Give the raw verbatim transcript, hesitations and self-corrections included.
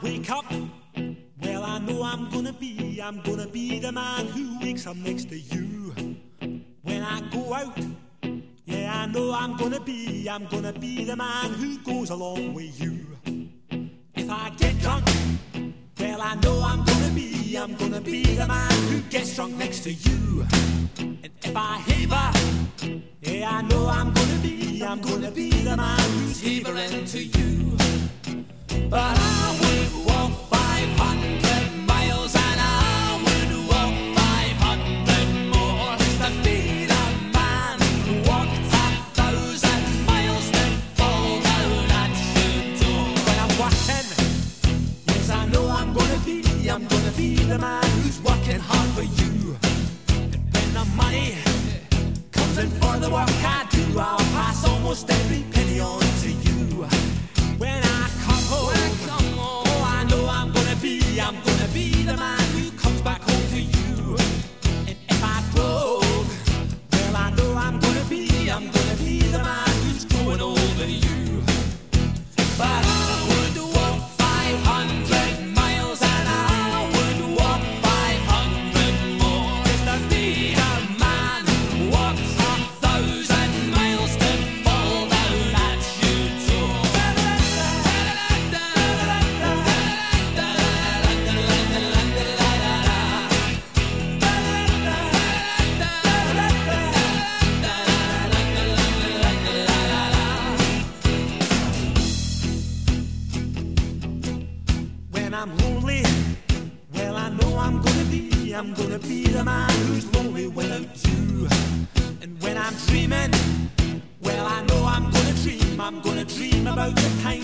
wake up, well, I know I'm gonna be, I'm gonna be the man who wakes up next to you. When I go out, yeah, I know I'm gonna be, I'm gonna be the man who goes along with you. If I get drunk, well, I know I'm gonna be, I'm gonna be the man who gets drunk next to you. And if I haver, yeah, I know I'm gonna be, I'm gonna be the man who's havering to you. But I would walk five hundred miles and I would walk five hundred more just to be the man who walked a thousand miles to fall down at your door. When I'm walking, yes, I know I'm gonna be, I'm gonna be the man who's working hard for you. And when the money comes in for the work I do, I'll pass almost every penny on to you. When I come home, when I come home, oh, I know I'm gonna be, I'm gonna be the man who comes back home to you. And if I drove, well, I know I'm gonna be, I'm gonna be the man who's growing old to you. But I would walk five hundred miles and I would walk five hundred more just to be the man who walks a thousand miles to fall down at your door. When I'm lonely, well, I know I'm gonna be, I'm gonna be the man who's lonely without you. And when I'm dreaming, well, I know I'm gonna dream, I'm gonna dream about the time